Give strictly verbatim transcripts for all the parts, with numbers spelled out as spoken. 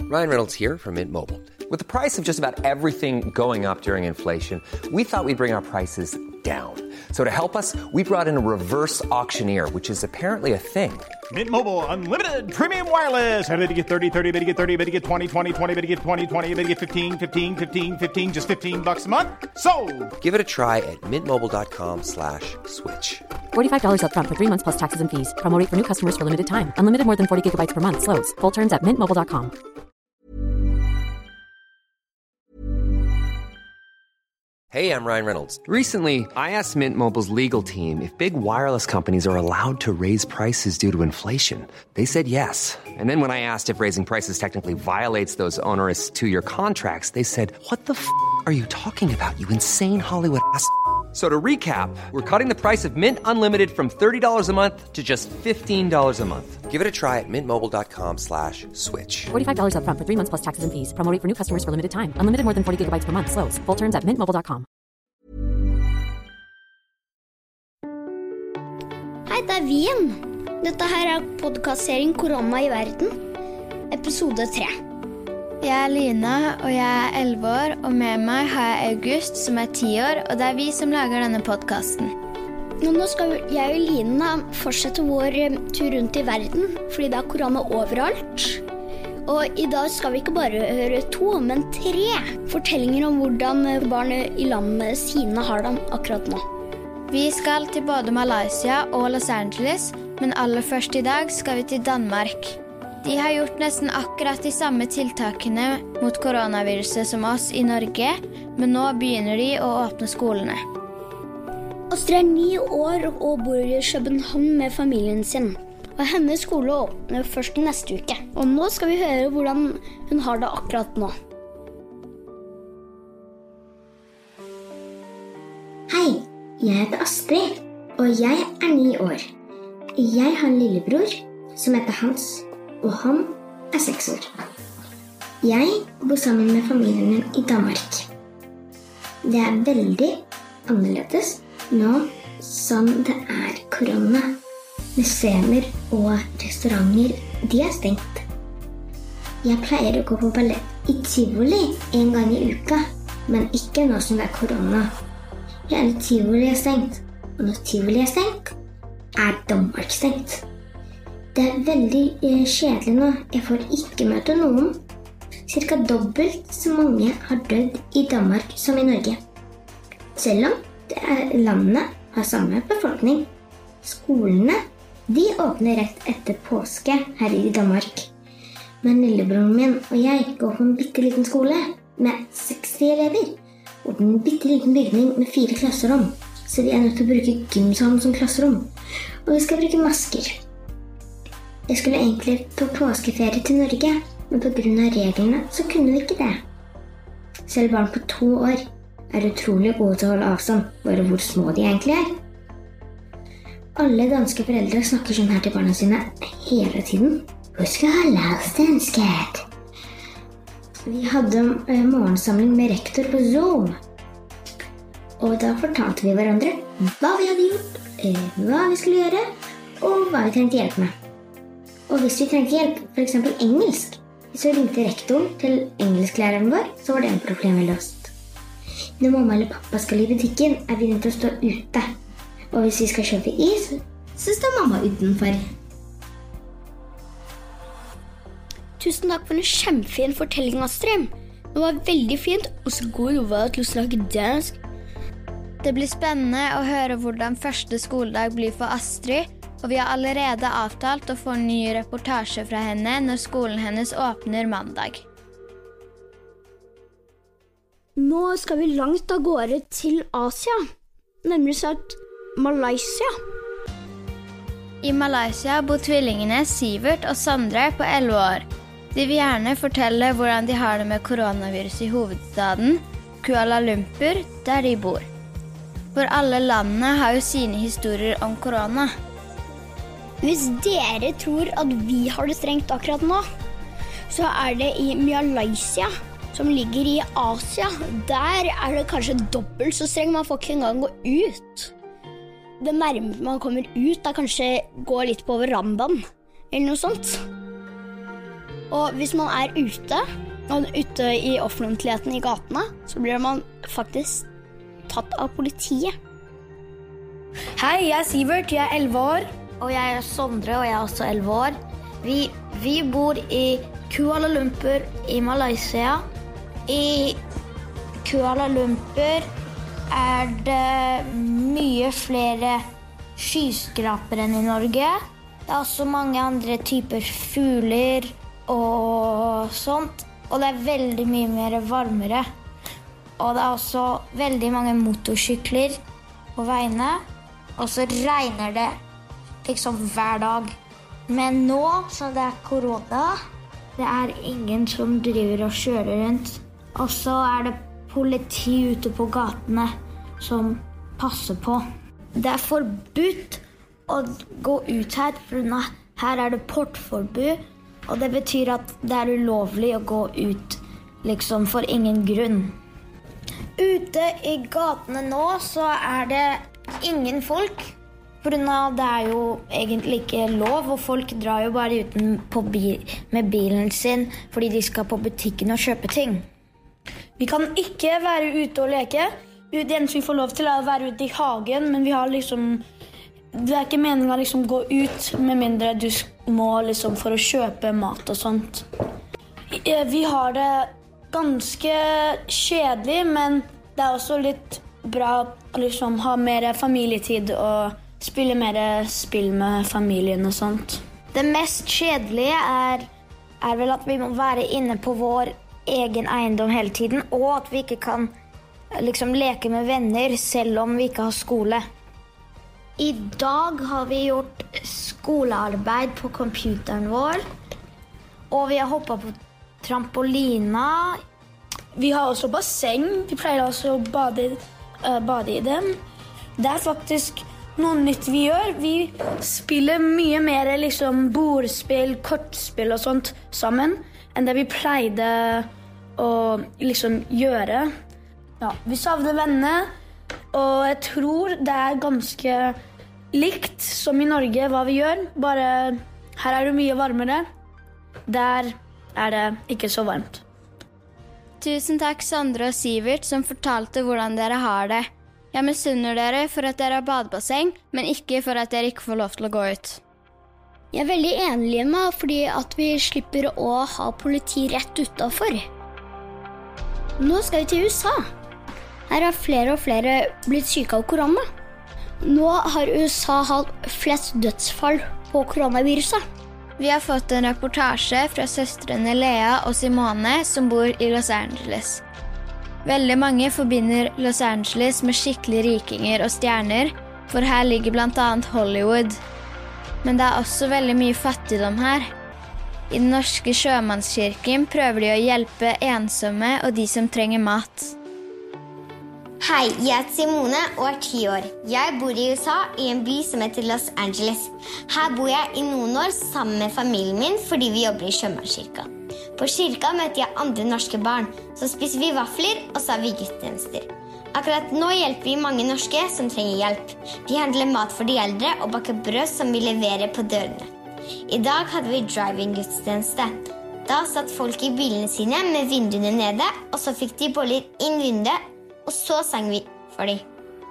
Ryan Reynolds here from Mint Mobile. With the price of just about everything going up during inflation, we thought we'd bring our prices down. So to help us, we brought in a reverse auctioneer, which is apparently a thing. Mint Mobile Unlimited Premium Wireless. How to get thirty, thirty, how to get thirty, how to get twenty, twenty, twenty, how to get twenty, twenty, how to get fifteen, fifteen, fifteen, fifteen, just fifteen bucks a month? Sold! Give it a try at mintmobile.com slash switch. forty-five dollars up front for three months plus taxes and fees. Promo rate for new customers for limited time. Unlimited more than forty gigabytes per month. Slows full terms at mint mobile dot com. Hey, I'm Ryan Reynolds. Recently, I asked Mint Mobile's legal team if big wireless companies are allowed to raise prices due to inflation. They said yes. And then when I asked if raising prices technically violates those onerous two-year contracts, they said, what the f*** are you talking about, you insane Hollywood ass f- So to recap, we're cutting the price of Mint Unlimited from thirty dollars a month to just fifteen dollars a month. Give it a try at mintmobile.com slash switch. forty-five dollars up front for three months plus taxes and fees. Promo rate for new customers for limited time. Unlimited more than forty gigabytes per month. Slows full terms at mint mobile dot com. Hei, det er Vien. Dette her er podcastserien Korona i verden, episode tre. Jeg er Lina, og jeg er elleve år, og med meg har jeg August, som er ti år, og det er vi som lager denne podcasten. Nå skal jeg og Lina fortsette vår tur rundt i verden, fordi det er korona overalt. Og i dag skal vi ikke bare høre to, men tre fortellinger om hvordan barn i landet sine har det akkurat nå. Vi skal til både Malaysia og Los Angeles, men aller først i dag skal vi til Danmark. De har gjort nesten akkurat de samme tiltakene mot koronaviruset som oss i Norge, men nå begynner de å åpne skolene. Astrid er ni år og bor i København med familien sin. Og hennes skole åpner først neste uke. Og nå skal vi høre hvordan hun har det akkurat nå. Hei, jeg heter Astrid, og jeg er ni år. Jeg har en lillebror som heter Hans, og han er seks år. Jeg bor sammen med familien min i Danmark. Det er veldig annerledes nå som det er korona. Museer og restauranter, de er stengt. Jeg pleier å gå på ballett i Tivoli en gang i uka, men ikke nå som det er korona. Hele Tivoli er stengt, og når Tivoli er stengt, er Danmark stengt. Det er veldig eh, kjedelig nå. Jeg får ikke møte noen. Cirka dobbelt så mange har dødd i Danmark som i Norge. Selv om det er landene har samme befolkning. Skolene, de åpner rett etter påske her i Danmark. Men lillebroren min og jeg går på en bitteliten skole med seksti elever. Og en bitteliten bygning med fire klasserom. Så vi er nødt til å bruke gymsalen som klasserom. Og vi skal bruke masker. Jeg skulle egentlig på påskeferie til Norge, men på grunn av reglene så kunne vi ikke det. Selv barn på to år er utrolig gode til å holde avstand, bare hvor små de egentlig er. Alle danske foreldre snakker sånn her til barna sine hele tiden. Husk å holde avstand. Vi hadde en morgensamling med rektor på Zoom. Og da fortalte vi hverandre hva vi hadde gjort, hva vi skulle gjøre, og hva vi trengte hjelp med. Og hvis vi trengte hjelp, for eksempel engelsk, så ringte rektoren til engelsklæreren vår, så var det en problemet løst. Når mamma eller pappa skal i butikken, er vi nødt til å stå ute. Og hvis vi skal kjøpe is, så står mamma utenfor. Tusen takk for en kjempefin fortelling, Astrid. Det var veldig fint, og så god jobb til å snakke dansk. Det blir spennende å høre hvordan første skoledag blir for Astrid, og vi har allerede avtalt å få en ny reportasje fra henne når skolen hennes åpner mandag. Nå skal vi langt av gårde til Asia, nærmere sagt Malaysia. I Malaysia bor tvillingene Sivert og Sondre på elleve år. De vil gjerne fortelle hvordan de har det med koronavirus i hovedstaden, Kuala Lumpur, der de bor. For alle landene har jo sine historier om korona. Hvis dere tror at vi har det strengt akkurat nå, så er det i Malaysia, som ligger i Asia. Der er det kanskje dobbelt så strengt, man får ikke engang gå ut. Det nærmere man kommer ut er kanskje gå litt på verandaen, eller noe sånt. Og hvis man er ute, og ute i offentligheten i gatene, så blir man faktisk tatt av politiet. Hei, jeg er Sivert, jeg er elleve år. Og jeg er Sondre, og jeg er også elleve år. Vi, vi bor i Kuala Lumpur i Malaysia. I Kuala Lumpur er det mye flere skyskrapere enn i Norge. Det er også mange andre typer fugler og sånt. Og det er veldig mye mer varmere. Og det er også veldig mange motorsykler på veiene. Og så regner det liksom hver dag. Men nå, så det er korona, det er ingen som driver og kjører rundt. Og så er det politi ute på gatene som passer på. Det er forbudt å gå ut her, for her er det portforbud. Og det betyr at det er ulovlig å gå ut liksom for ingen grunn. Ute i gatene nå så er det ingen folk. For det er jo egentlig ikke lov, og folk drar jo bare uten på bil, med bilen sin fordi de skal på butikken og kjøpe ting. Vi kan ikke være ute og leke. Det eneste vi får lov til er å være ute i hagen, men vi har liksom... Det er ikke meningen å liksom gå ut med mindre du må liksom for å kjøpe mat og sånt. Vi har det ganske kjedelig, men det er også litt bra å liksom ha mer familietid og spille mer spill med familien og sånt. Det mest kjedelige er, er vel at vi må være inne på vår egen eiendom hele tiden, og at vi ikke kan liksom leke med venner selv om vi ikke har skole. I dag har vi gjort skolearbeid på computeren vår, og vi har hoppet på trampolina. Vi har også basseng, vi pleier også å bade, uh, bade i dem. Det er faktisk noe nytt vi gjør. Vi spiller mye mer liksom bordspill, kortspill og sånt sammen, enn det vi pleide å liksom gjøre. Ja, vi savner venner, og jeg tror det er ganske likt som i Norge hva vi gjør, bare her er det mye varmere. Der er det ikke så varmt. Tusen takk Sondre og Sivert som fortalte hvordan dere har det. Jeg misunner dere for at dere har badebasseng, men ikke for at dere ikke får lov til å gå ut. Jeg er veldig enig med fordi at vi slipper å ha politi rett utenfor. Nå skal vi til U S A. Her har flere og flere blitt syke av korona. Nå har U S A hatt flest dødsfall på koronaviruset. Vi har fått en reportasje fra søstrene Lea og Simone som bor i Los Angeles. Veldig mange forbinder Los Angeles med skikkelig rikinger og stjerner, for her ligger blant annet Hollywood. Men det er også veldig mye fattigdom her. I den norske sjømannskirken prøver de å hjelpe ensomme og de som trenger mat. Hei, jeg heter Simone og er ti år. Jeg bor i U S A i en by som heter Los Angeles. Her bor jeg i noen år sammen med familien min fordi vi jobber i sjømannskirka. På kirka møter jeg andre norske barn, så spiser vi vafler og så har vi gudstjenester. Akkurat nå hjelper vi mange norske som trenger hjelp. Vi handler mat for de eldre og baker brød som vi leverer på dørene. I dag hadde vi driving-gudstjeneste. Da satt folk i bilene sine med vinduene nede, og så fikk de boller inn vinduet, og så sang vi for dem.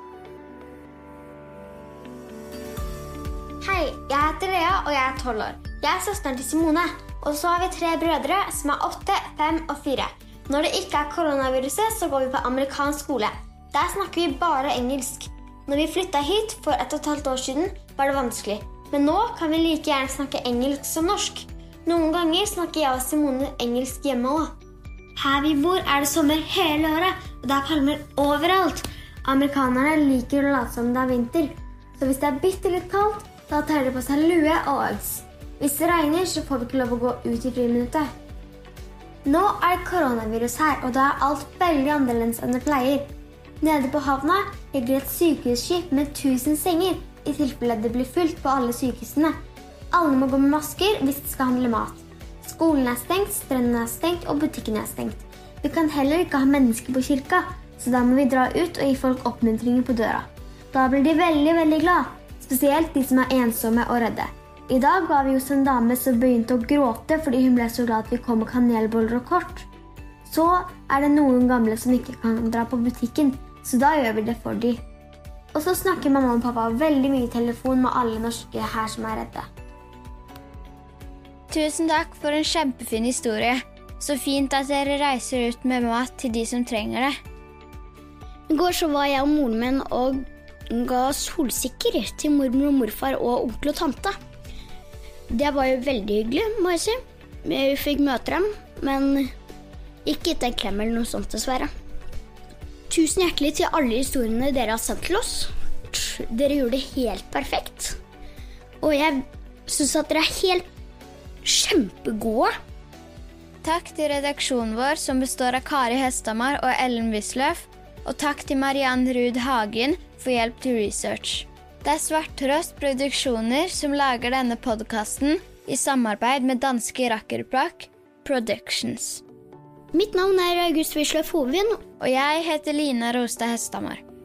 Hei, jeg heter Lea, og jeg er tolv år. Jeg er søsteren til Simone, og så har vi tre brødre som er åtte, fem og fire. Når det ikke er koronaviruset, så går vi på amerikansk skole. Der snakker vi bare engelsk. Når vi flyttet hit for ett og et halvt år siden, var det vanskelig. Men nå kan vi like gjerne snakke engelsk som norsk. Noen ganger snakker jeg og Simone engelsk hjemme også. Her vi bor er det sommer hele året, og det er palmer overalt. Amerikanerne liker å late som det er vinter, så hvis det er bitte litt kaldt, da tar de på seg lue og Uggs. Hvis det regner, så får vi ikke lov å gå ut i friminuttet. Nå er det koronavirus her, og da er alt veldig annerledes enn det pleier. Nede på havna ligger et sykehusskip med tusen senger, i tilfelle det blir fullt på alle sykehusene. Alle må gå med masker hvis de skal handle mat. Skolen er stengt, strøndene er stengt, og butikken er stengt. Vi kan heller ikke ha mennesker på kirka, så da må vi dra ut og gi folk oppmuntringer på døra. Da blir de veldig, veldig glad, spesielt de som er ensomme og redde. I dag var vi hos en dame som begynte å gråte fordi hun ble så glad at vi kom med kanelboller og kort. Så er det noen gamle som ikke kan dra på butikken, så da gjør vi det for dem. Og så snakker mamma og pappa veldig mye i telefon med alle norske her som er redde. Tusen takk for en kjempefin historie. Så fint at dere reiser ut med mat til de som trenger det. I går så var jeg og moren min og ga solsikker til mormor og morfar og onkel og tante. Det var jo veldig hyggelig, må jeg si. Vi fikk møte dem, men ikke gitt en klem eller noe sånt dessverre. Tusen hjertelig til alle historiene dere har sendt til oss. Dere gjorde det helt perfekt. Og jeg synes at dere er helt kjempegode. Takk til redaksjonen vår som består av Kari Hestamar og Ellen Wisløff, og takk til Mariann Ruud Hagen for hjelp til research. Det er Svarttrost Produksjoner som lager denne podcasten i samarbeid med danske Rakkerprak Productions. Mitt navn er August Wisløff Hovin, og jeg heter Lina Rostad Hestamar.